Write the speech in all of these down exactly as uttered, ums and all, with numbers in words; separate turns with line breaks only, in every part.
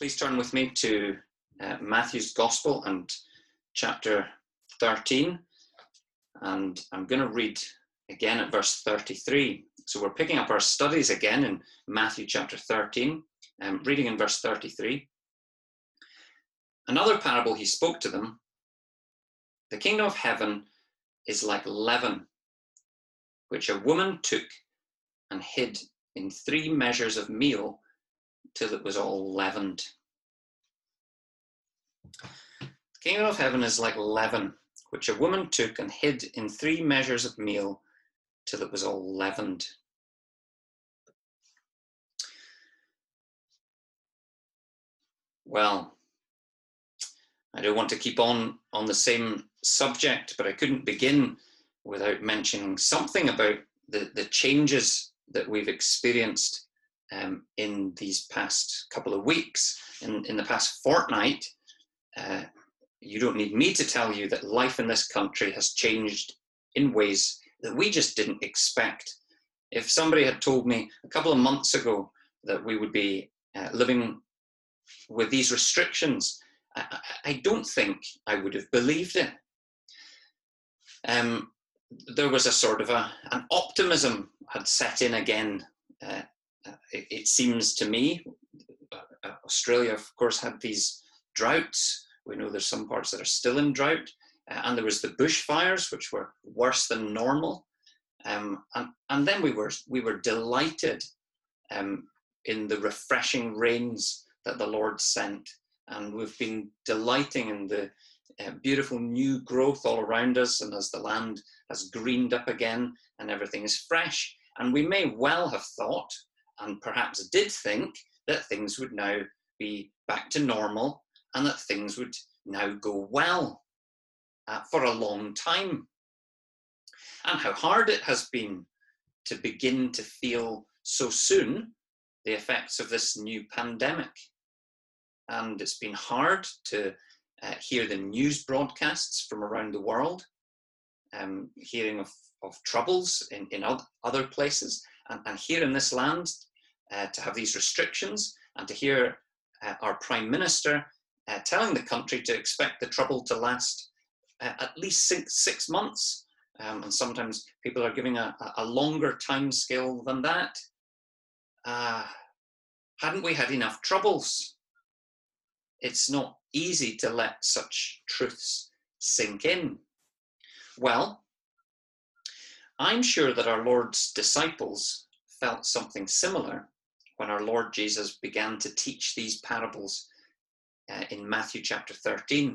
Please turn with me to uh, Matthew's Gospel and chapter thirteen, and I'm going to read again at verse thirty-three. So we're picking up our studies again in Matthew chapter thirteen, um, reading in verse thirty-three. Another parable he spoke to them: the kingdom of heaven is like leaven, which a woman took and hid in three measures of meal till it was all leavened. The kingdom of heaven is like leaven, which a woman took and hid in three measures of meal till it was all leavened. Well, I don't want to keep on on the same subject, but I couldn't begin without mentioning something about the, the changes that we've experienced um, in these past couple of weeks, in, in the past fortnight. Uh, you don't need me to tell you that life in this country has changed in ways that we just didn't expect. If somebody had told me a couple of months ago that we would be uh, living with these restrictions, I, I don't think I would have believed it. Um, there was a sort of a, an optimism had set in again. Uh, it, it seems to me, uh, Australia, of course, had these droughts. We know there's some parts that are still in drought. Uh, and there was the bushfires, which were worse than normal. Um, and, and then we were, we were delighted um, in the refreshing rains that the Lord sent. And we've been delighting in the uh, beautiful new growth all around us, and as the land has greened up again and everything is fresh. And we may well have thought, and perhaps did think, that things would now be back to normal and that things would now go well uh, for a long time. And how hard it has been to begin to feel so soon the effects of this new pandemic. And it's been hard to uh, hear the news broadcasts from around the world, um, hearing of, of troubles in, in other places, and, and here in this land, uh, to have these restrictions, and to hear uh, our Prime Minister uh, telling the country to expect the trouble to last uh, at least six, six months. Um, and sometimes people are giving a, a longer time scale than that. Uh, hadn't we had enough troubles? It's not easy to let such truths sink in. Well, I'm sure that our Lord's disciples felt something similar when our Lord Jesus began to teach these parables uh, in Matthew chapter thirteen.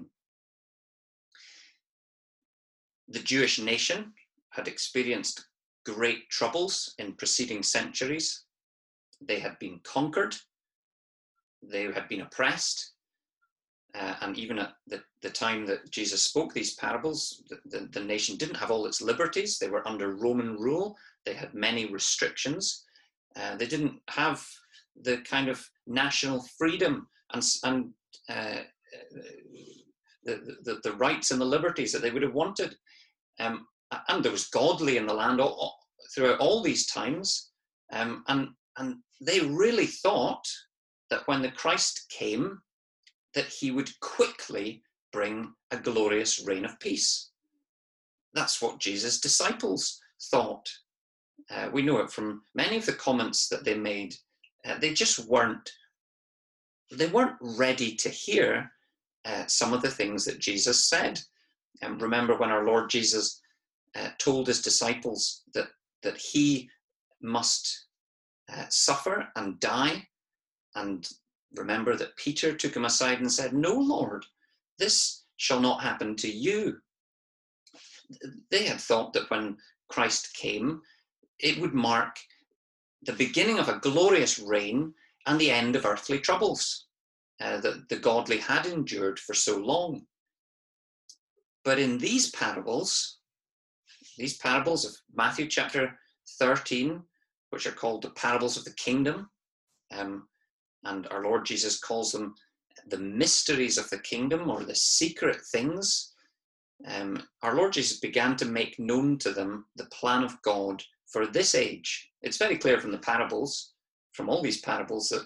The Jewish nation had experienced great troubles in preceding centuries. They had been conquered. They had been oppressed. Uh, and even at the, the time that Jesus spoke these parables, the, the, the nation didn't have all its liberties. They were under Roman rule. They had many restrictions. Uh, they didn't have the kind of national freedom and, and uh, the, the, the rights and the liberties that they would have wanted. Um, and there was godly in the land all, all, throughout all these times. Um, and, and they really thought that when the Christ came, that he would quickly bring a glorious reign of peace. That's what Jesus' disciples thought. Uh, we know it from many of the comments that they made. Uh, they just weren't, they weren't ready to hear uh, some of the things that Jesus said. And um, remember when our Lord Jesus uh, told his disciples that, that he must uh, suffer and die, and remember that Peter took him aside and said, "No, Lord, this shall not happen to you." They had thought that when Christ came, it would mark the beginning of a glorious reign and the end of earthly troubles uh, that the godly had endured for so long. But in these parables, these parables of Matthew chapter thirteen, which are called the parables of the kingdom, um, and our Lord Jesus calls them the mysteries of the kingdom, or the secret things. Um, our Lord Jesus began to make known to them the plan of God for this age. It's very clear from the parables, from all these parables, that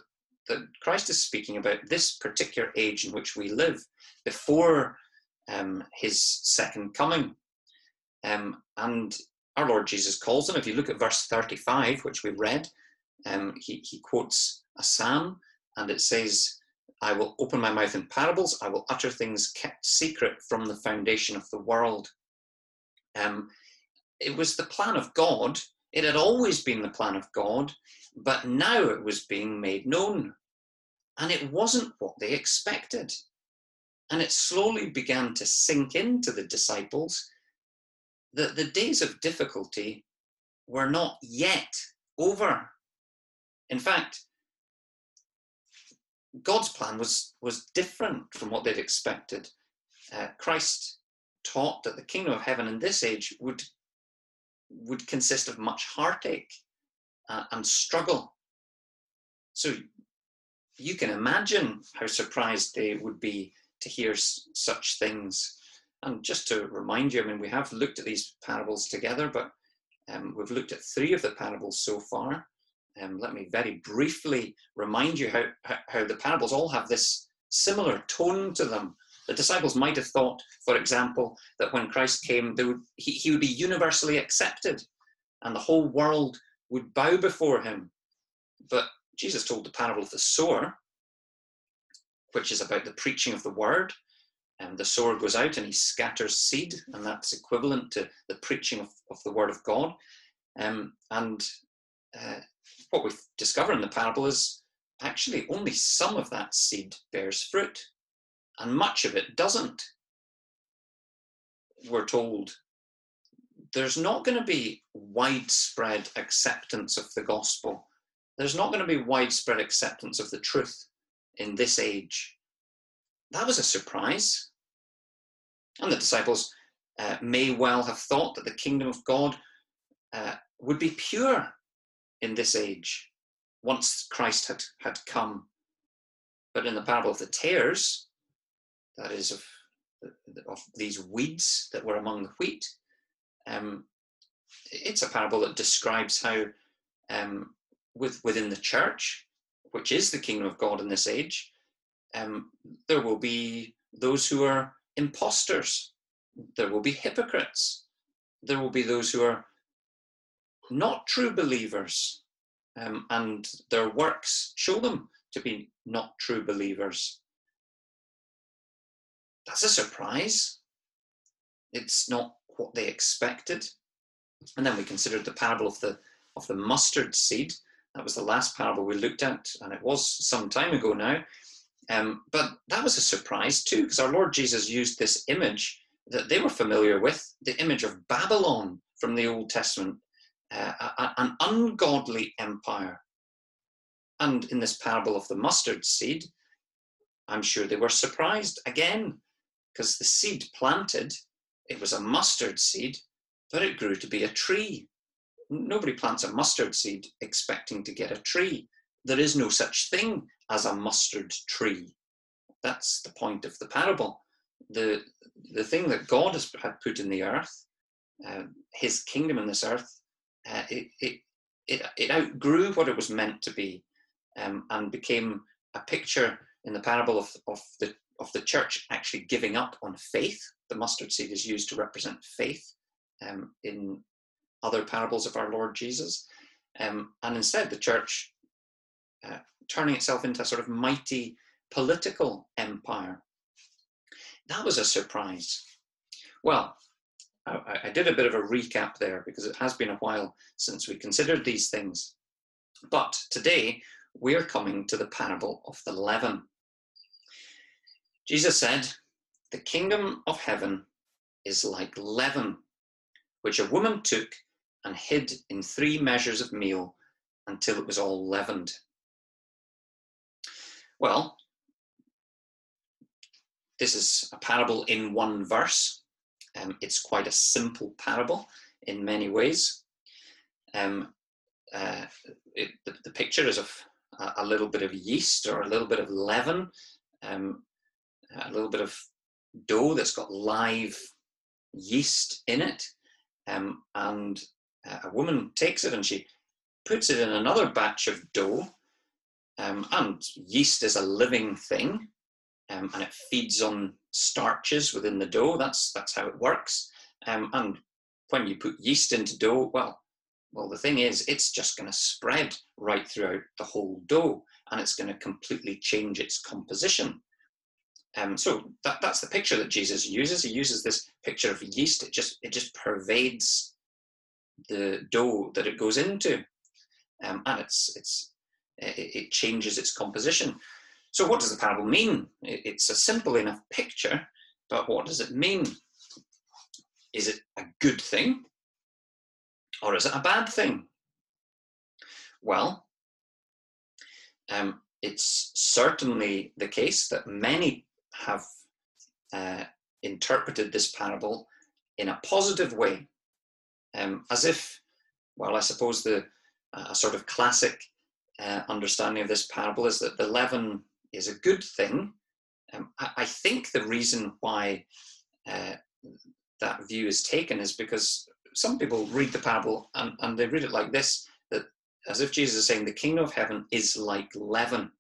that Christ is speaking about this particular age in which we live, before um, his second coming. Um, and our Lord Jesus calls them. If you look at verse thirty-five, which we read, um, he, he quotes a psalm, and it says, I will open my mouth in parables, I will utter things kept secret from the foundation of the world. Um, it was the plan of God. It had always been the plan of God, but now it was being made known. And it wasn't what they expected. And it slowly began to sink into the disciples that the days of difficulty were not yet over. In fact, God's plan was, was different from what they'd expected. Uh, Christ taught that the kingdom of heaven in this age would, would consist of much heartache uh, and struggle. So you can imagine how surprised they would be to hear s- such things. And just to remind you, I mean, we have looked at these parables together, but um, we've looked at three of the parables so far. Um, let me very briefly remind you how, how, how the parables all have this similar tone to them. The disciples might have thought, for example, that when Christ came, they would, he, he would be universally accepted and the whole world would bow before him. But Jesus told the parable of the sower, which is about the preaching of the word. And the sower goes out and he scatters seed, and that's equivalent to the preaching of, of the word of God. Um, and uh, what we discover in the parable is actually only some of that seed bears fruit, and much of it doesn't. We're told there's not going to be widespread acceptance of the gospel. There's not going to be widespread acceptance of the truth in this age. That was a surprise. And the disciples uh, may well have thought that the kingdom of God uh, would be pure in this age, once Christ had, had come. But in the parable of the tares, that is of, of these weeds that were among the wheat, um, it's a parable that describes how um, with, within the church, which is the kingdom of God in this age, um, there will be those who are imposters. There will be hypocrites. There will be those who are not true believers, um, and their works show them to be not true believers. That's a surprise. It's not what they expected. And then we considered the parable of the of the mustard seed. That was the last parable we looked at, and it was some time ago now. Um, but that was a surprise too, because our Lord Jesus used this image that they were familiar with, the image of Babylon from the Old Testament, uh, a, an ungodly empire. And in this parable of the mustard seed, I'm sure they were surprised again, because the seed planted, it was a mustard seed, but it grew to be a tree. Nobody plants a mustard seed expecting to get a tree. There is no such thing as a mustard tree. That's the point of the parable. The, the thing that God has had put in the earth, uh, his kingdom in this earth, uh, it, it, it, it outgrew what it was meant to be, um, and became a picture in the parable of, of, the, of the church actually giving up on faith. The mustard seed is used to represent faith um, in other parables of our Lord Jesus. Um, and instead, the church uh, turning itself into a sort of mighty political empire. That was a surprise. Well, I, I did a bit of a recap there because it has been a while since we considered these things. But today, we're coming to the parable of the leaven. Jesus said, "The kingdom of heaven is like leaven, which a woman took and hid in three measures of meal until it was all leavened." Well, this is a parable in one verse. Um, it's quite a simple parable in many ways. Um, uh, it, the, the picture is of a, a little bit of yeast or a little bit of leaven, um, a little bit of dough that's got live yeast in it. Um, and a woman takes it and she puts it in another batch of dough, Um, and yeast is a living thing, um, and it feeds on starches within the dough. That's, that's how it works. Um, and when you put yeast into dough, well, well, the thing is, it's just going to spread right throughout the whole dough, and it's going to completely change its composition. Um, so that, that's the picture that Jesus uses. He uses this picture of yeast. It just, it just pervades the dough that it goes into, um, and it's, it's, it, it changes its composition. So what does the parable mean? It, it's a simple enough picture, but what does it mean? Is it a good thing, or is it a bad thing? Well, um, it's certainly the case that many have uh, interpreted this parable in a positive way, um, as if, well, I suppose the uh, sort of classic uh, understanding of this parable is that the leaven is a good thing. Um, I, I think the reason why uh, that view is taken is because some people read the parable and, and they read it like this, that as if Jesus is saying the kingdom of heaven is like leaven.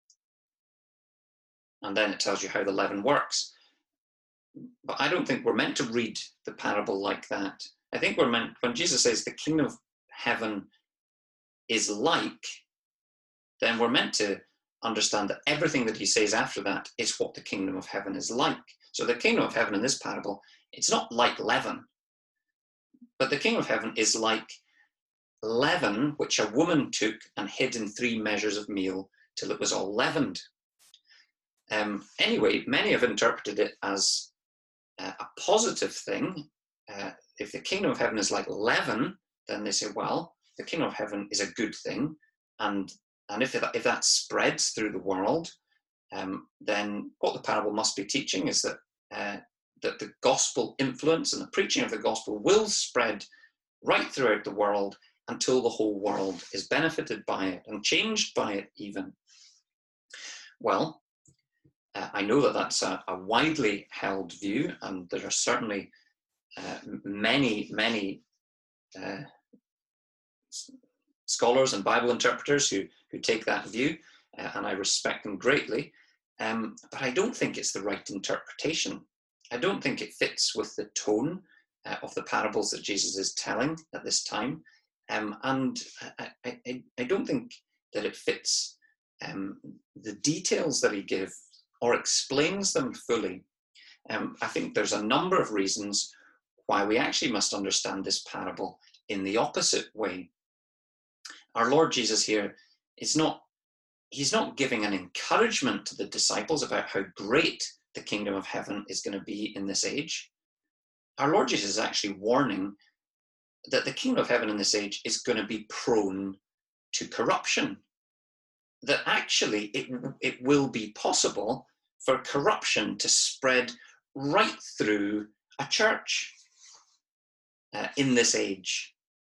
And then it tells you how the leaven works. But I don't think we're meant to read the parable like that. I think we're meant, when Jesus says the kingdom of heaven is like, then we're meant to understand that everything that he says after that is what the kingdom of heaven is like. So the kingdom of heaven in this parable, it's not like leaven, but the kingdom of heaven is like leaven, which a woman took and hid in three measures of meal till it was all leavened. Um, anyway, many have interpreted it as uh, a positive thing. Uh, if the kingdom of heaven is like leaven, then they say, well, the kingdom of heaven is a good thing. And, and if, it, if that spreads through the world, um, then what the parable must be teaching is that, uh, that the gospel influence and the preaching of the gospel will spread right throughout the world until the whole world is benefited by it and changed by it even. Well, Uh, I know that that's a, a widely held view, and there are certainly uh, many, many uh, scholars and Bible interpreters who, who take that view, uh, and I respect them greatly. Um, but I don't think it's the right interpretation. I don't think it fits with the tone uh, of the parables that Jesus is telling at this time. Um, and I, I, I don't think that it fits um, the details that he gives or explains them fully. Um, I think there's a number of reasons why we actually must understand this parable in the opposite way. Our Lord Jesus here is not, he's not giving an encouragement to the disciples about how great the kingdom of heaven is going to be in this age. Our Lord Jesus is actually warning that the kingdom of heaven in this age is going to be prone to corruption. That actually it, it will be possible for corruption to spread right through a church uh, in this age.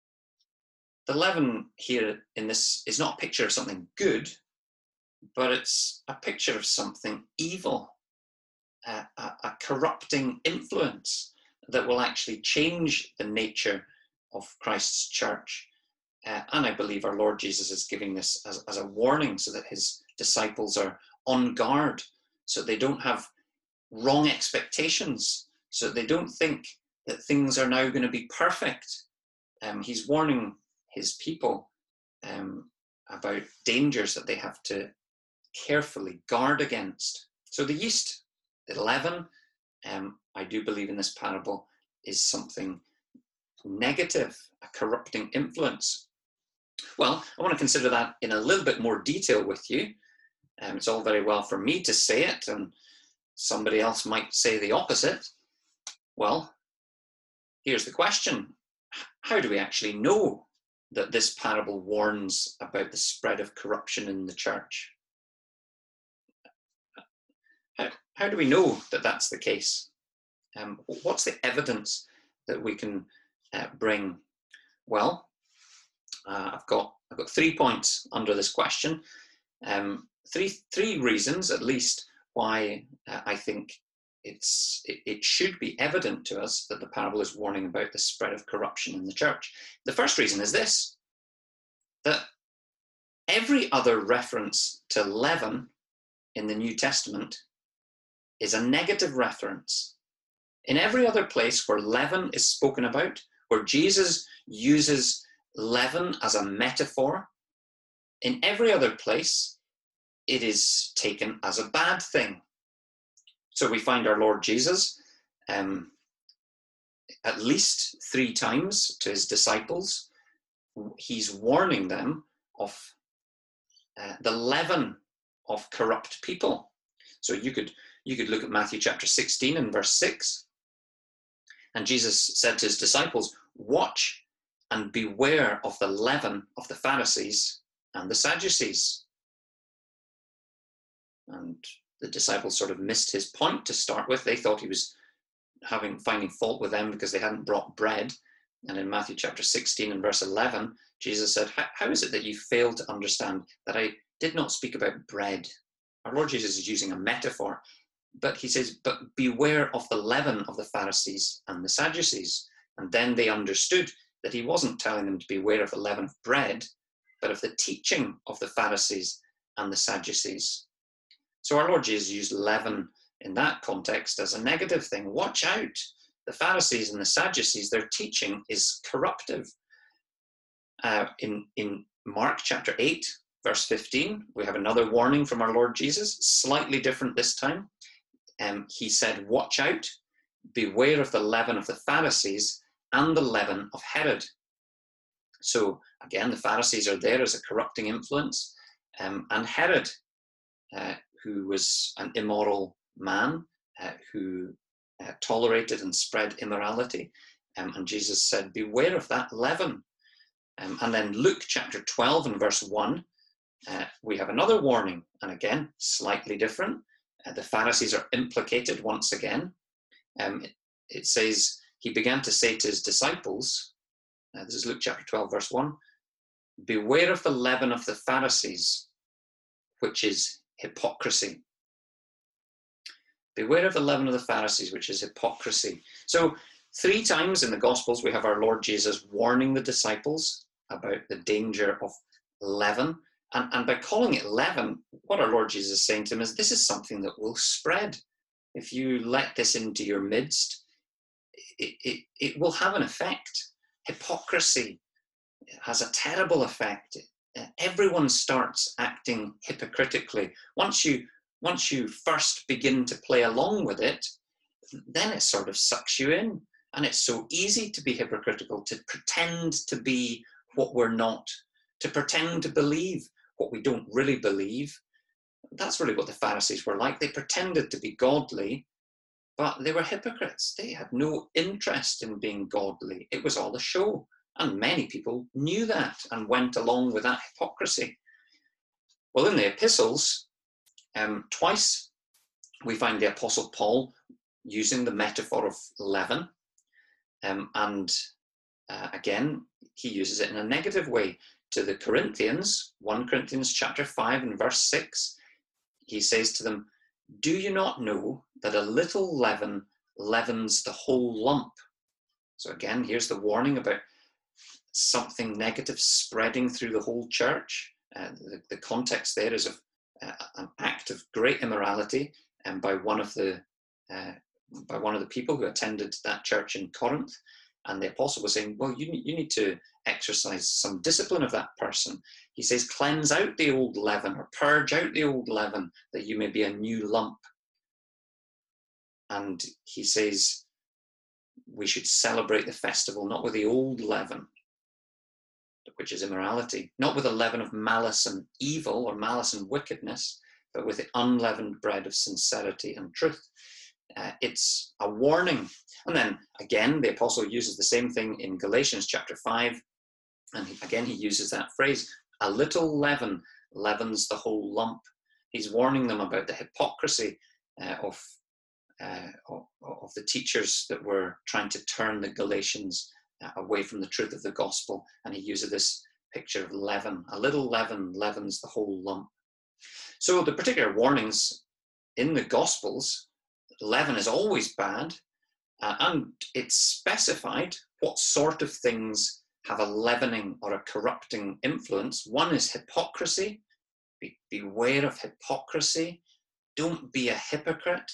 The leaven here in this is not a picture of something good, but it's a picture of something evil, uh, a, a corrupting influence that will actually change the nature of Christ's church. Uh, and I believe our Lord Jesus is giving this as, as a warning so that his disciples are on guard, so they don't have wrong expectations, so they don't think that things are now going to be perfect. Um, he's warning his people um, about dangers that they have to carefully guard against. So the yeast, the leaven, um, I do believe in this parable, is something negative, a corrupting influence. Well, I want to consider that in a little bit more detail with you. Um, it's all very well for me to say it, and somebody else might say the opposite. Well, here's the question. How do we actually know that this parable warns about the spread of corruption in the church? How, how do we know that that's the case? Um, what's the evidence that we can uh, bring? Well, uh, I've got I've got three points under this question. Um, three three reasons, at least, why uh, I think it's it, it should be evident to us that the parable is warning about the spread of corruption in the church. The first reason is this: that Every other reference to leaven in the New Testament is a negative reference. In every other place where leaven is spoken about, where Jesus uses leaven as a metaphor, in every other place, it is taken as a bad thing. So we find our Lord Jesus um, at least three times to his disciples, he's warning them of uh, the leaven of corrupt people. So you could you could look at Matthew chapter sixteen and verse six. And Jesus said to his disciples, watch and beware of the leaven of the Pharisees and the Sadducees. And the disciples sort of missed his point to start with. They thought he was having finding fault with them because they hadn't brought bread. And in Matthew chapter sixteen and verse eleven, Jesus said, how is it that you fail to understand that I did not speak about bread? Our Lord Jesus is using a metaphor, but he says, but beware of the leaven of the Pharisees and the Sadducees. And then they understood that he wasn't telling them to beware of the leaven of bread, but of the teaching of the Pharisees and the Sadducees. So our Lord Jesus used leaven in that context as a negative thing. Watch out. The Pharisees and the Sadducees, their teaching is corruptive. Uh, in, in Mark chapter eight, verse fifteen, we have another warning from our Lord Jesus, slightly different this time. Um, he said, watch out, beware of the leaven of the Pharisees and the leaven of Herod. So again, the Pharisees are there as a corrupting influence, um, and Herod, uh, who was an immoral man, uh, who uh, tolerated and spread immorality. Um, and Jesus said, beware of that leaven. Um, and then Luke chapter twelve and verse one, uh, we have another warning, and again, slightly different. Uh, the Pharisees are implicated once again. Um, it, it says, he began to say to his disciples, uh, this is Luke chapter twelve, verse one, beware of the leaven of the Pharisees, which is hypocrisy. Beware of the leaven of the Pharisees, which is hypocrisy. So three times in the Gospels, we have our Lord Jesus warning the disciples about the danger of leaven. And, and by calling it leaven, what our Lord Jesus is saying to them is, this is something that will spread. If you let this into your midst, it, it, it will have an effect. Hypocrisy has a terrible effect. Everyone starts acting hypocritically. Once you, once you first begin to play along with it, then it sort of sucks you in. And it's so easy to be hypocritical, to pretend to be what we're not, to pretend to believe what we don't really believe. That's really what the Pharisees were like. They pretended to be godly, but they were hypocrites. They had no interest in being godly. It was all a show. And many people knew that and went along with that hypocrisy. Well, in the epistles, um, twice we find the Apostle Paul using the metaphor of leaven. Um, and uh, again, he uses it in a negative way. To the Corinthians, First Corinthians chapter five and verse six, he says to them, do you not know that a little leaven leavens the whole lump? So again, here's the warning about something negative spreading through the whole church. Uh, the, the context there is of uh, an act of great immorality and um, by one of the uh, by one of the people who attended that church in Corinth. And the apostle was saying, well, you need, you need to exercise some discipline of that person. He says, cleanse out the old leaven, or purge out the old leaven, that you may be a new lump. And he says, we should celebrate the festival not with the old leaven, which is immorality, not with a leaven of malice and evil, or malice and wickedness, but with the unleavened bread of sincerity and truth. Uh, it's a warning. And then again, the apostle uses the same thing in Galatians chapter five. And he, again, he uses that phrase, a little leaven leavens the whole lump. He's warning them about the hypocrisy uh, of, uh, of, of the teachers that were trying to turn the Galatians uh, away from the truth of the gospel. And he uses this picture of leaven. A little leaven leavens the whole lump. So the particular warnings in the Gospels, leaven is always bad, uh, and it's specified what sort of things have a leavening or a corrupting influence. One is hypocrisy. Be, beware of hypocrisy. Don't be a hypocrite.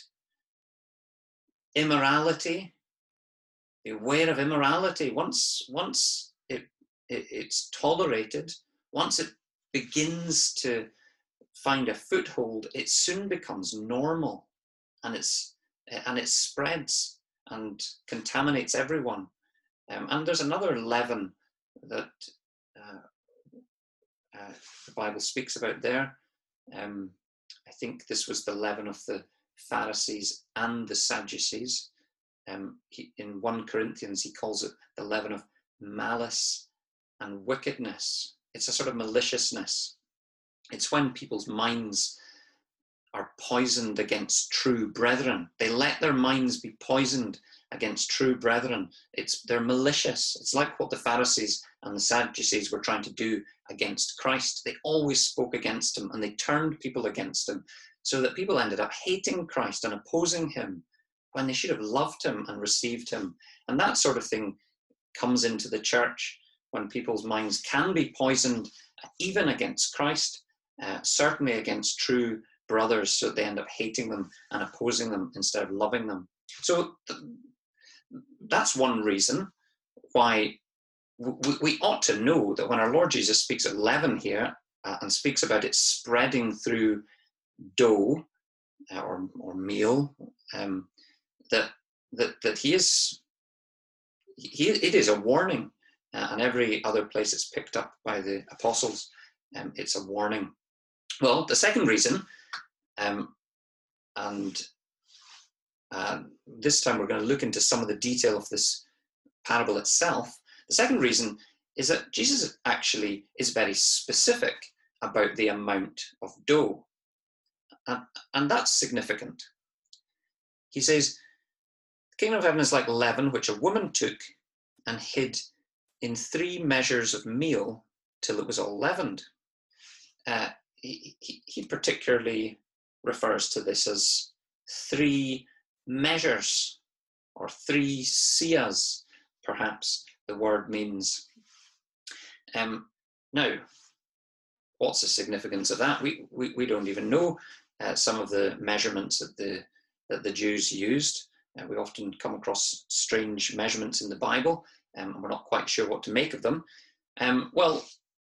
Immorality. Beware of immorality. Once, once it, it, it's tolerated, once it begins to find a foothold, it soon becomes normal, and it's and it spreads and contaminates everyone. Um, and there's another leaven that uh, uh, the Bible speaks about there. Um, I think this was the leaven of the Pharisees and the Sadducees. Um, he, in First Corinthians, he calls it the leaven of malice and wickedness. It's a sort of maliciousness. It's when people's minds are poisoned against true brethren. They let their minds be poisoned against true brethren. It's, they're malicious. It's like what the Pharisees and the Sadducees were trying to do against Christ. They always spoke against him, and they turned people against him, so that people ended up hating Christ and opposing him when they should have loved him and received him. And that sort of thing comes into the church when people's minds can be poisoned, even against Christ, uh, certainly against true brothers, so they end up hating them and opposing them instead of loving them. So th- that's one reason why w- we ought to know that when our Lord Jesus speaks of leaven here uh, and speaks about it spreading through dough uh, or, or meal, um, that, that that he is, he, it is a warning, uh, and every other place it's picked up by the apostles, um, it's a warning. Well, the second reason, um, and uh, this time we're going to look into some of the detail of this parable itself. The second reason is that Jesus actually is very specific about the amount of dough, and, and that's significant. He says, the kingdom of heaven is like leaven, which a woman took and hid in three measures of meal till it was all leavened. Uh, he, he, he particularly refers to this as three measures, or three seahs, perhaps the word means. Um, now, what's the significance of that? We, we, we don't even know uh, some of the measurements that the, that the Jews used. Uh, we often come across strange measurements in the Bible, um, and we're not quite sure what to make of them. Um, well,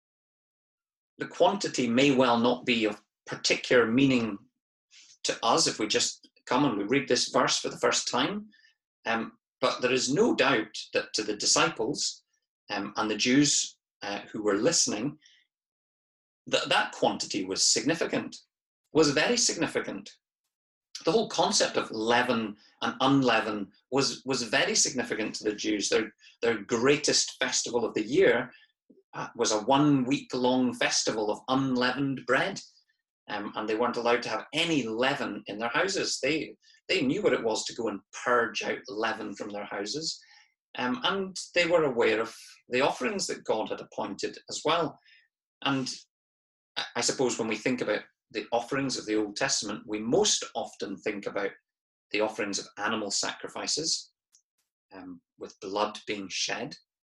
the quantity may well not be of particular meaning to us if we just come and we read this verse for the first time. Um, but there is no doubt that to the disciples um, and the Jews uh, who were listening, that that quantity was significant, was very significant. The whole concept of leaven and unleaven was, was very significant to the Jews. Their, their greatest festival of the year uh, was a one-week-long festival of unleavened bread. Um, and they weren't allowed to have any leaven in their houses. They, they knew what it was to go and purge out leaven from their houses. Um, and they were aware of the offerings that God had appointed as well. And I suppose when we think about the offerings of the Old Testament, we most often think about the offerings of animal sacrifices, um, with blood being shed.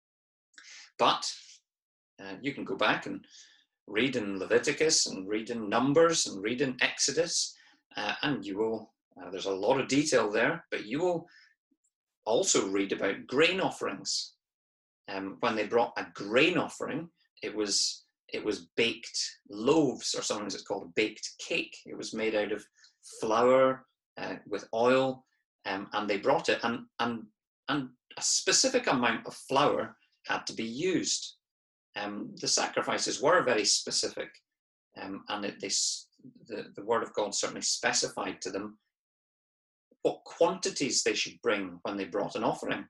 But uh, you can go back and read in Leviticus and read in Numbers and read in Exodus, uh, and you will, uh, there's a lot of detail there, but you will also read about grain offerings. Um, when they brought a grain offering, it was It was baked loaves, or sometimes it's called a baked cake. It was made out of flour uh, with oil, um, and they brought it, and, and, and a specific amount of flour had to be used. Um, the sacrifices were very specific, um, and it, they, the, the Word of God certainly specified to them what quantities they should bring when they brought an offering.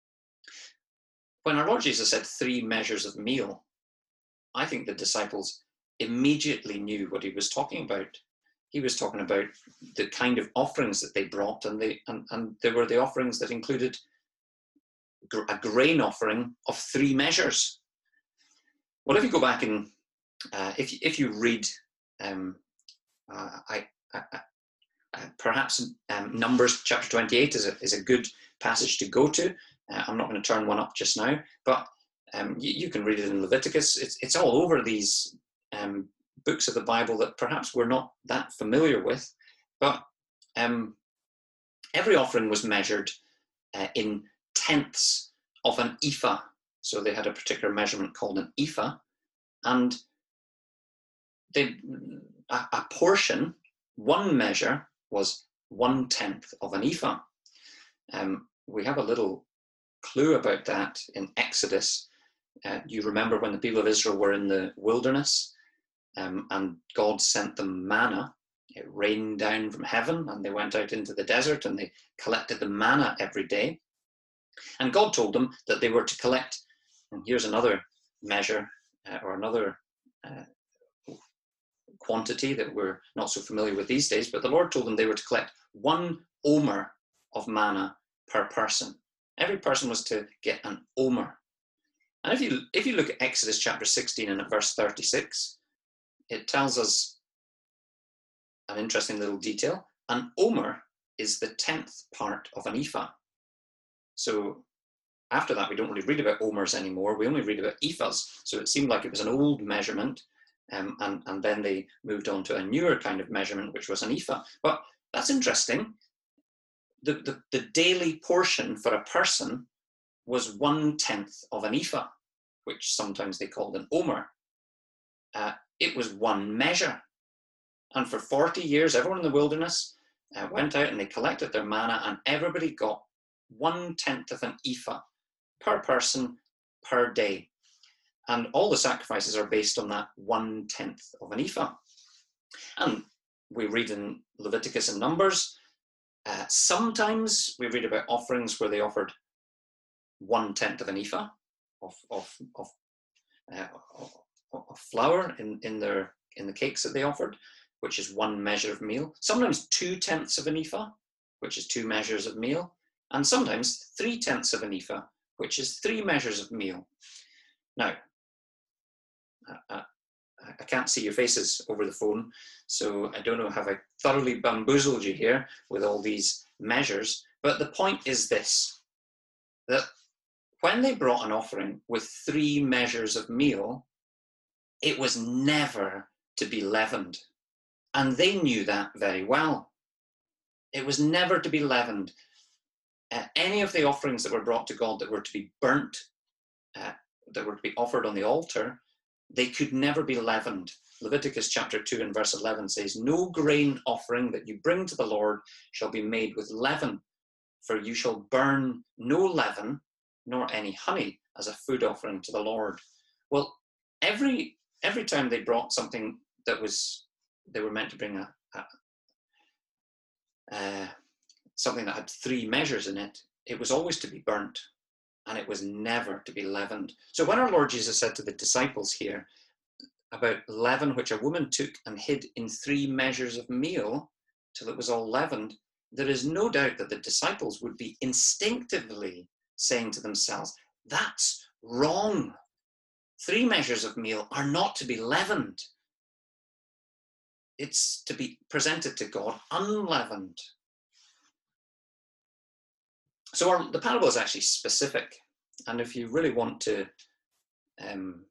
When our Lord Jesus said three measures of meal, I think the disciples immediately knew what he was talking about. He was talking about the kind of offerings that they brought, and they and, and there were the offerings that included a grain offering of three measures. Well, if you go back and uh, if if you read, um, uh, I, I, I perhaps um, Numbers chapter twenty-eight is a is a good passage to go to. Uh, I'm not going to turn one up just now, but Um, you, you can read it in Leviticus. It's, it's all over these um, books of the Bible that perhaps we're not that familiar with. But um, every offering was measured uh, in tenths of an ephah. So they had a particular measurement called an ephah. And they, a, a portion, one measure, was one tenth of an ephah. Um, we have a little clue about that in Exodus. Uh, you remember when the people of Israel were in the wilderness um, and God sent them manna. It rained down from heaven and they went out into the desert and they collected the manna every day. And God told them that they were to collect, and here's another measure uh, or another uh, quantity that we're not so familiar with these days, but the Lord told them they were to collect one omer of manna per person. Every person was to get an omer. And if you, if you look at Exodus chapter sixteen and at verse thirty-six, it tells us an interesting little detail. An omer is the tenth part of an ephah. So after that, we don't really read about omers anymore. We only read about ephahs. So it seemed like it was an old measurement. Um, and, and then they moved on to a newer kind of measurement, which was an ephah. But that's interesting. The, the, the daily portion for a person was one-tenth of an ephah, which sometimes they called an omer. Uh, it was one measure. And for forty years, everyone in the wilderness uh, went out and they collected their manna, and everybody got one-tenth of an ephah per person per day. And all the sacrifices are based on that one-tenth of an ephah. And we read in Leviticus and Numbers, uh, sometimes we read about offerings where they offered one-tenth of an ephah of, of, of, uh, of, of flour in, in, their, in the cakes that they offered, which is one measure of meal. Sometimes two-tenths of an ephah, which is two measures of meal. And sometimes three-tenths of an ephah, which is three measures of meal. Now, I, I can't see your faces over the phone, so I don't know, have I thoroughly bamboozled you here with all these measures? But the point is this, that when they brought an offering with three measures of meal, it was never to be leavened. And they knew that very well. It was never to be leavened. Uh, any of the offerings that were brought to God that were to be burnt, uh, that were to be offered on the altar, they could never be leavened. Leviticus chapter two and verse eleven says, "No grain offering that you bring to the Lord shall be made with leaven, for you shall burn no leaven, nor any honey as a food offering to the Lord." Well, every every time they brought something that was, they were meant to bring a, a uh, something that had three measures in it, it was always to be burnt. And it was never to be leavened. So when our Lord Jesus said to the disciples here about leaven, which a woman took and hid in three measures of meal till it was all leavened, there is no doubt that the disciples would be instinctively saying to themselves, that's wrong. Three measures of meal are not to be leavened. It's to be presented to God unleavened. So our, the parable is actually specific. And if you really want to um,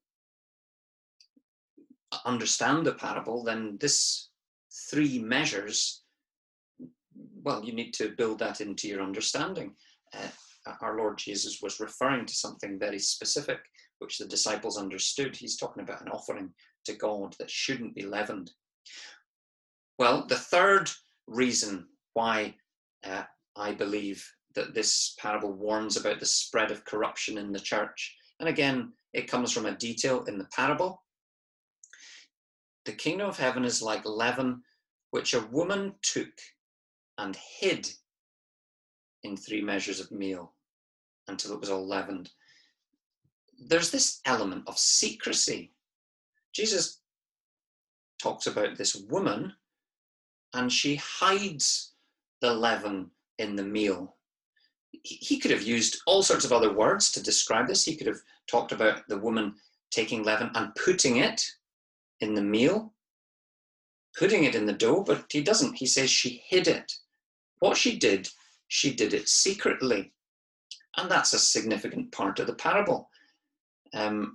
understand the parable, then this three measures, well, you need to build that into your understanding. Uh, our Lord Jesus was referring to something very specific, which the disciples understood. He's talking about an offering to God that shouldn't be leavened. Well, the third reason why uh, I believe that this parable warns about the spread of corruption in the church. And again, it comes from a detail in the parable. The kingdom of heaven is like leaven, which a woman took and hid in three measures of meal until it was all leavened. There's this element of secrecy. Jesus talks about this woman, and she hides the leaven in the meal. He could have used all sorts of other words to describe this. He could have talked about the woman taking leaven and putting it in the meal, putting it in the dough, but he doesn't. He says she hid it. What she did, she did it secretly. And that's a significant part of the parable. Um,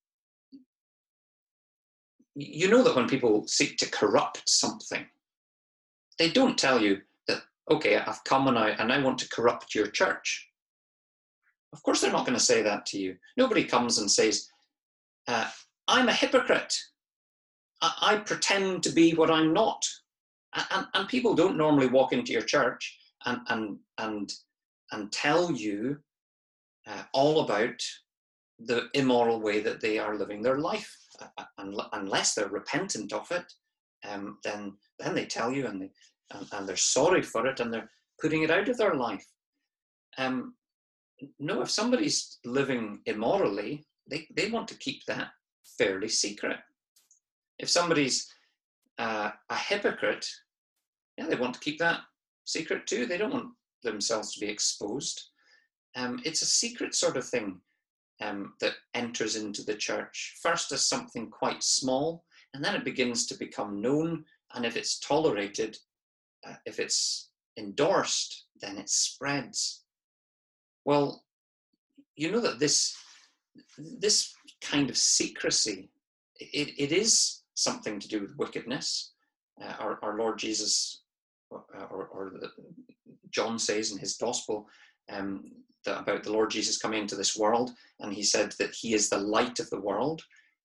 you know that when people seek to corrupt something, they don't tell you that, okay, I've come and I, and I want to corrupt your church. Of course, they're not going to say that to you. Nobody comes and says, uh, I'm a hypocrite. I, I pretend to be what I'm not. And, and, and people don't normally walk into your church and, and, and, and tell you uh, all about the immoral way that they are living their life. Uh, unless they're repentant of it, um, then, then they tell you, and, they, and, and they're sorry for it, and they're putting it out of their life. Um, no, if somebody's living immorally, they, they want to keep that fairly secret. If somebody's uh, a hypocrite, yeah, they want to keep that secret too. They don't want themselves to be exposed. Um, it's a secret sort of thing um, that enters into the church, first as something quite small, and then it begins to become known. And if it's tolerated, uh, if it's endorsed, then it spreads. Well, you know that this, this kind of secrecy, it, it is something to do with wickedness. Uh, our, our Lord Jesus, or, or, or the, John says in his gospel, um, that about the Lord Jesus coming into this world, and he said that he is the light of the world,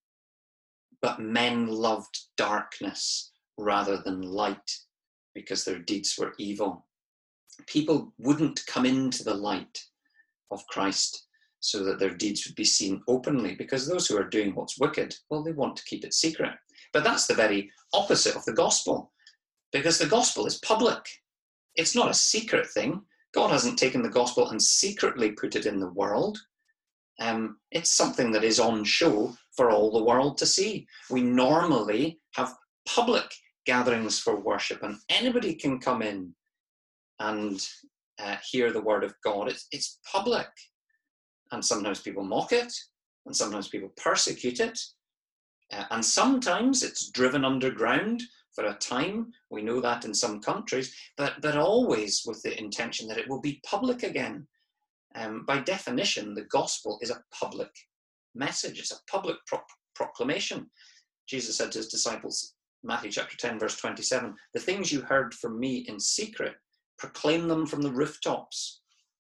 but men loved darkness rather than light because their deeds were evil. People wouldn't come into the light of Christ so that their deeds would be seen openly, because those who are doing what's wicked, well, they want to keep it secret. But that's the very opposite of the gospel, because the gospel is public. It's not a secret thing. God hasn't taken the gospel and secretly put it in the world. Um, it's something that is on show for all the world to see. We normally have public gatherings for worship, and anybody can come in and uh, hear the word of God. It's, it's public. And sometimes people mock it, and sometimes people persecute it. Uh, and sometimes it's driven underground for a time. We know that in some countries, but, but always with the intention that it will be public again. Um, by definition, the gospel is a public message. It's a public pro- proclamation. Jesus said to his disciples, Matthew chapter ten, verse twenty-seven, the things you heard from me in secret, proclaim them from the rooftops.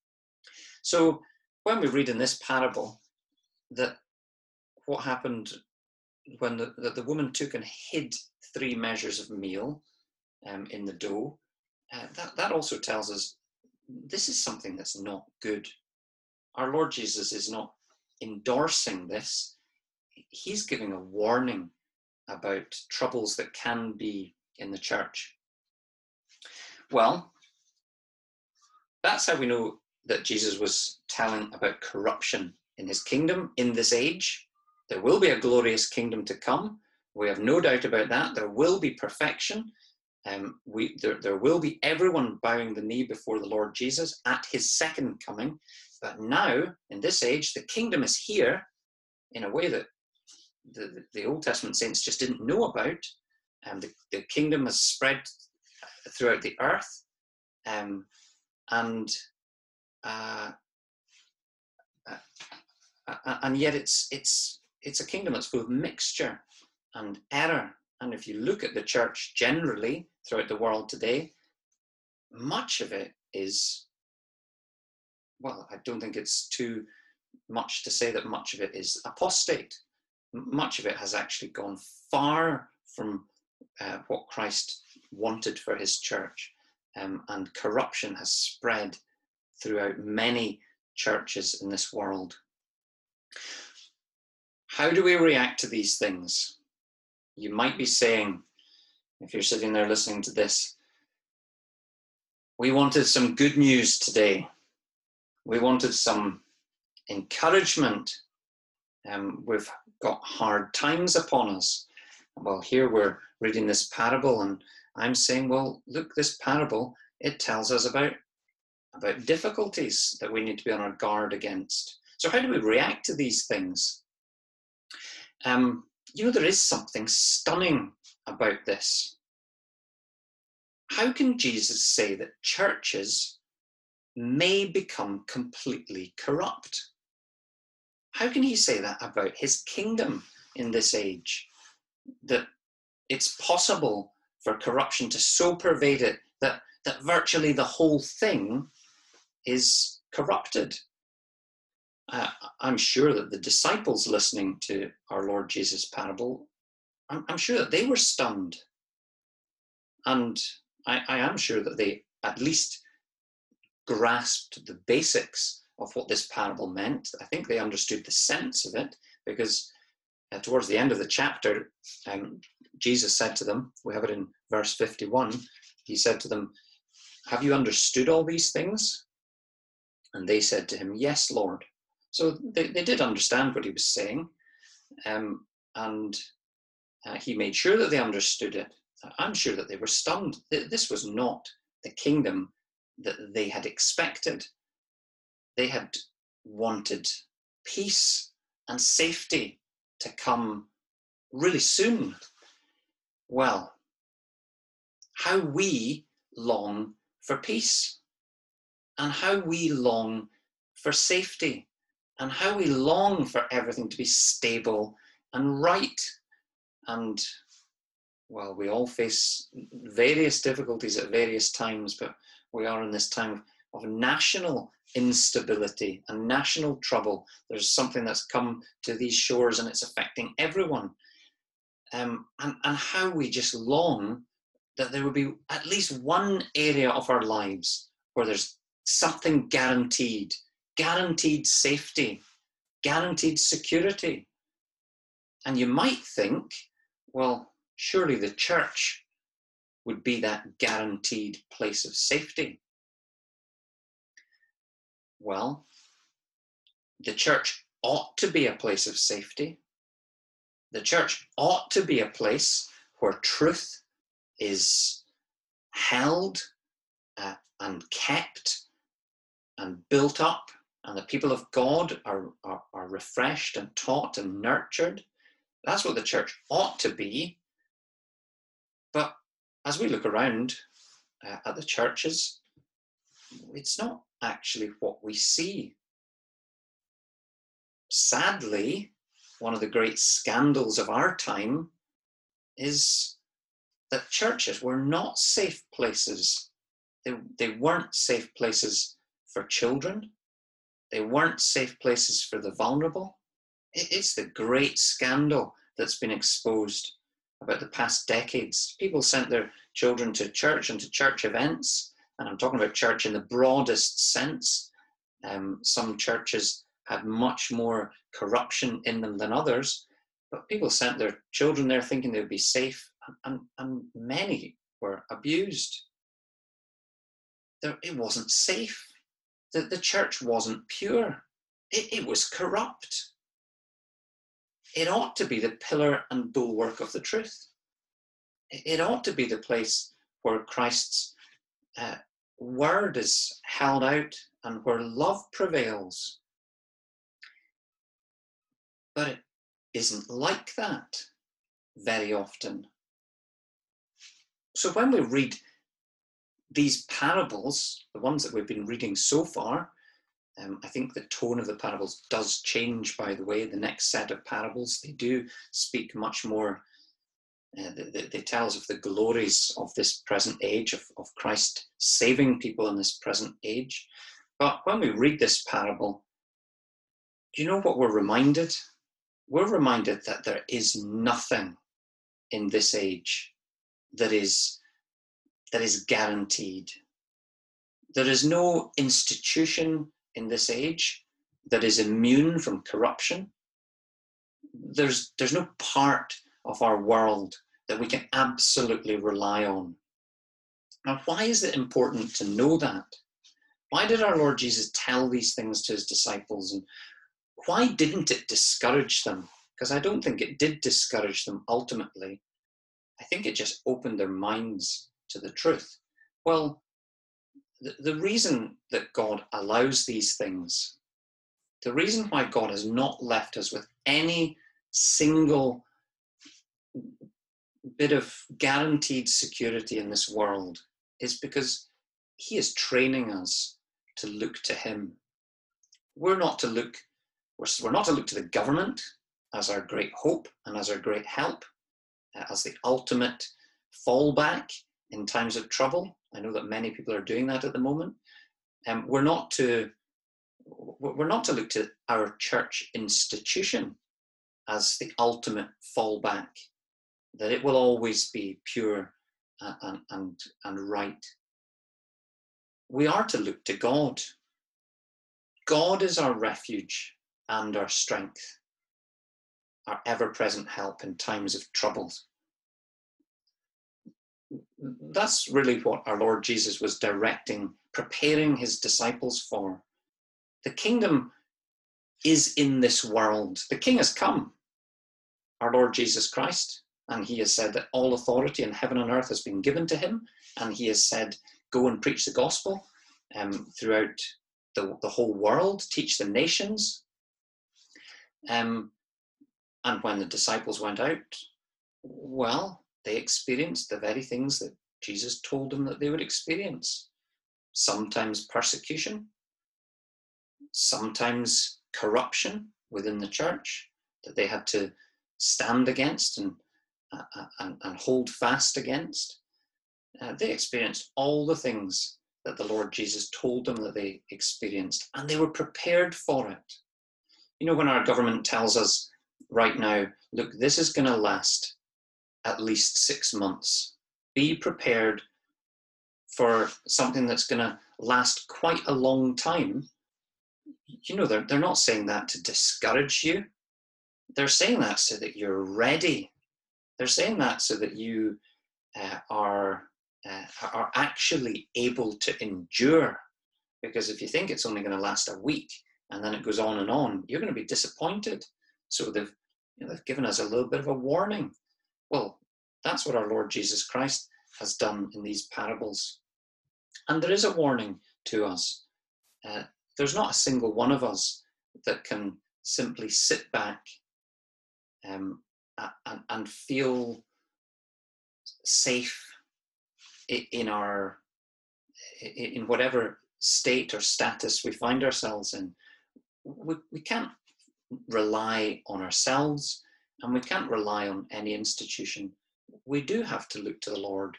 So when we read in this parable that what happened when the, that the woman took and hid three measures of meal um, in the dough, uh, that, that also tells us this is something that's not good. Our Lord Jesus is not endorsing this. He's giving a warning about troubles that can be in the church. Well, that's how we know that Jesus was telling about corruption in his kingdom in this age. There will be a glorious kingdom to come. We have no doubt about that. There will be perfection. Um, we, there, there will be everyone bowing the knee before the Lord Jesus at his second coming. But now, in this age, the kingdom is here in a way that the, the Old Testament saints just didn't know about. Um, the, the kingdom has spread throughout the earth. Um, and uh, uh, and yet it's it's it's a kingdom that's full of mixture and error. And if you look at the church generally throughout the world today, much of it is, well, I don't think it's too much to say that much of it is apostate. Much of it has actually gone far from uh, what Christ wanted for his church, um, and corruption has spread throughout many churches in this world. How do we react to these things? You might be saying, if you're sitting there listening to this, we wanted some good news today. We wanted some encouragement. Um, we've got hard times upon us. Well, here we're reading this parable, and I'm saying, well, look, this parable, it tells us about, about difficulties that we need to be on our guard against. So how do we react to these things? Um, you know, there is something stunning about this. How can Jesus say that churches may become completely corrupt? How can he say that about his kingdom in this age? That it's possible for corruption to so pervade it that, that virtually the whole thing is corrupted. Uh, I'm sure that the disciples listening to our Lord Jesus' parable, I'm, I'm sure that they were stunned. And I, I am sure that they at least grasped the basics of what this parable meant. I think they understood the sense of it, because uh, towards the end of the chapter, um, Jesus said to them, we have it in verse fifty-one, he said to them, have you understood all these things? And they said to him, yes, Lord. So they, they did understand what he was saying, um, and uh, he made sure that they understood it. I'm sure that they were stunned. This was not the kingdom that they had expected. They had wanted peace and safety to come really soon. Well, how we long for peace, and how we long for safety, and how we long for everything to be stable and right. And well, we all face various difficulties at various times, but we are in this time of national instability and national trouble. There's something that's come to these shores and it's affecting everyone. Um, and, and how we just long that there would be at least one area of our lives where there's something guaranteed, guaranteed safety, guaranteed security. And you might think, well, surely the church would be that guaranteed place of safety. Well, the church ought to be a place of safety. The church ought to be a place where truth is held uh, and kept and built up, and the people of God are, are, are refreshed and taught and nurtured. That's what the church ought to be. But as we look around uh, at the churches, it's not actually what we see. Sadly, one of the great scandals of our time is that churches were not safe places. They, they weren't safe places for children. They weren't safe places for the vulnerable. It, it's the great scandal that's been exposed about the past decades. People sent their children to church and to church events, and I'm talking about church in the broadest sense. Um, some churches had much more corruption in them than others, but people sent their children there thinking they would be safe, and, and many were abused. There, it wasn't safe. The, the church wasn't pure. It, it was corrupt. It ought to be the pillar and bulwark of the truth. It, it ought to be the place where Christ's uh, word is held out and where love prevails. But it isn't like that very often. So when we read these parables, the ones that we've been reading so far, um, I think the tone of the parables does change, by the way. The next set of parables, they do speak much more, uh, they, they tell us of the glories of this present age, of, of Christ saving people in this present age. But when we read this parable, do you know what we're reminded? We're reminded that there is nothing in this age that is, that is guaranteed. There is no institution in this age that is immune from corruption. There's, there's no part of our world that we can absolutely rely on. Now, why is it important to know that? Why did our Lord Jesus tell these things to his disciples? And why didn't it discourage them? Because I don't think it did discourage them ultimately. I think it just opened their minds to the truth. Well, the, the reason that God allows these things, the reason why God has not left us with any single bit of guaranteed security in this world is because he is training us to look to him. We're not to look We're, we're not to look to the government as our great hope and as our great help, uh, as the ultimate fallback in times of trouble. I know that many people are doing that at the moment. Um, we're not to we're not to look to our church institution as the ultimate fallback, that it will always be pure and, and, and right. We are to look to God. God is our refuge and our strength, our ever-present help in times of troubles. That's really what our Lord Jesus was directing, preparing his disciples for. The kingdom is in this world. The King has come, our Lord Jesus Christ, and he has said that all authority in heaven and earth has been given to him, and he has said, go and preach the gospel um, throughout the, the whole world, teach the nations. Um, and when the disciples went out, well, they experienced the very things that Jesus told them that they would experience. Sometimes persecution, sometimes corruption within the church that they had to stand against and, uh, and, and hold fast against. Uh, they experienced all the things that the Lord Jesus told them that they experienced, and they were prepared for it. You know, when our government tells us right now, look, this is going to last at least six months. Be prepared for something that's going to last quite a long time. You know, they're, they're not saying that to discourage you. They're saying that so that you're ready. They're saying that so that you uh, are, uh, are actually able to endure. Because if you think it's only going to last a week and then it goes on and on, you're going to be disappointed. So they've, you know, they've given us a little bit of a warning. Well, that's what our Lord Jesus Christ has done in these parables. And there is a warning to us. Uh, there's not a single one of us that can simply sit back um, and, and feel safe in our, in whatever state or status we find ourselves in. We, we can't rely on ourselves, and we can't rely on any institution. We do have to look to the Lord.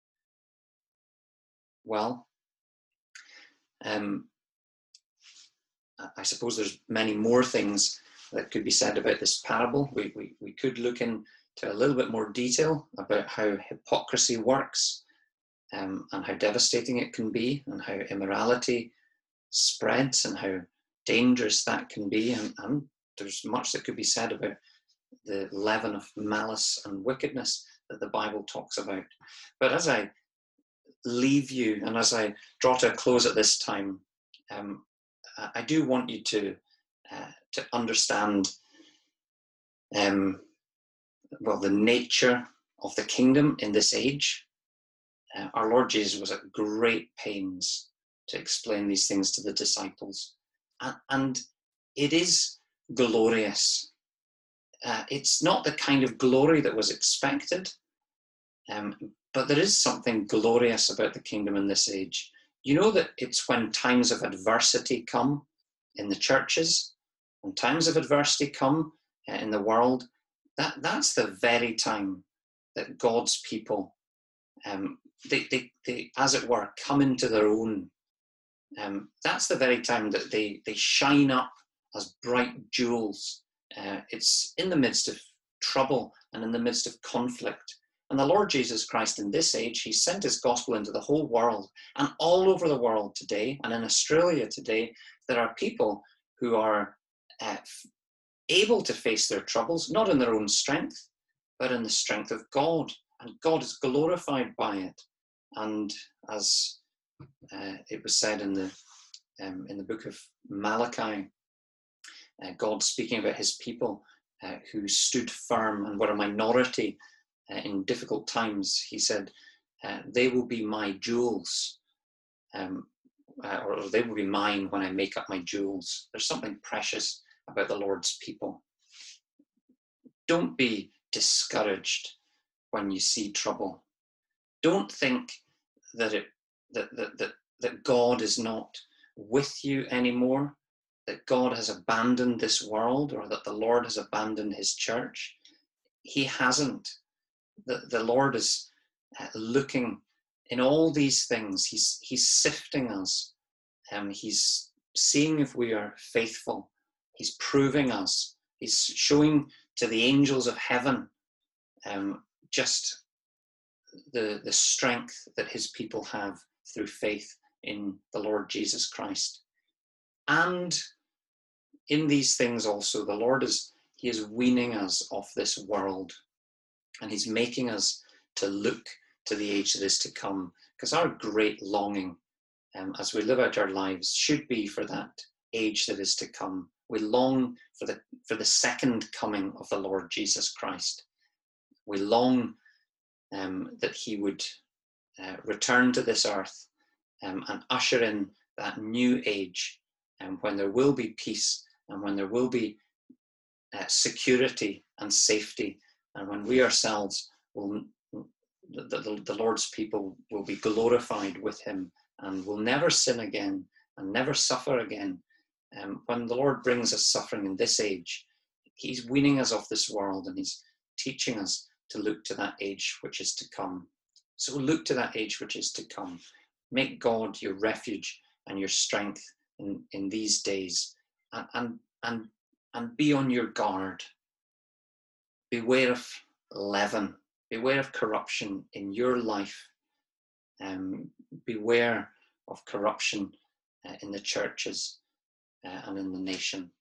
Well, um, I suppose there's many more things that could be said about this parable. We, we, we could look into a little bit more detail about how hypocrisy works um, and how devastating it can be, and how immorality spreads and how dangerous that can be. And, and there's much that could be said about the leaven of malice and wickedness that the Bible talks about. But as I leave you and as I draw to a close at this time, um, I do want you to uh, to understand um, well, the nature of the kingdom in this age. Uh, our Lord Jesus was at great pains to explain these things to the disciples, and, and it is glorious. Uh, it's not the kind of glory that was expected, um, but there is something glorious about the kingdom in this age. You know that it's when times of adversity come in the churches, when times of adversity come uh, in the world, that, that's the very time that God's people, um, they, they, they, as it were, come into their own. Um, that's the very time that they, they shine up as bright jewels. Uh, it's in the midst of trouble and in the midst of conflict. And the Lord Jesus Christ in this age, he sent his gospel into the whole world, and all over the world today, and in Australia today, there are people who are uh, able to face their troubles, not in their own strength, but in the strength of God. And God is glorified by it. And as uh, it was said in the, um, in the book of Malachi, uh, God speaking about his people uh, who stood firm and were a minority Uh, in difficult times, he said, uh, they will be my jewels, um, uh, or they will be mine when I make up my jewels. There's something precious about the Lord's people. Don't be discouraged when you see trouble. Don't think that, it, that, that, that, that God is not with you anymore, that God has abandoned this world or that the Lord has abandoned his church. He hasn't. The, the Lord is uh, looking in all these things. He's, he's sifting us. Um, he's seeing if we are faithful. He's proving us. He's showing to the angels of heaven um, just the, the strength that his people have through faith in the Lord Jesus Christ. And in these things also, the Lord is, he is weaning us off this world, and he's making us to look to the age that is to come, because our great longing um, as we live out our lives should be for that age that is to come. We long for the, for the second coming of the Lord Jesus Christ. We long um, that he would uh, return to this earth um, and usher in that new age, and um, when there will be peace and when there will be uh, security and safety, and when we ourselves will, the, the, the Lord's people will be glorified with him and will never sin again and never suffer again. Um, when the Lord brings us suffering in this age, he's weaning us off this world, and he's teaching us to look to that age which is to come. So look to that age which is to come. Make God your refuge and your strength in, in these days, and, and, and, and be on your guard. Beware of leaven. Beware of corruption in your life. Um, beware of corruption uh, in the churches uh, and in the nation.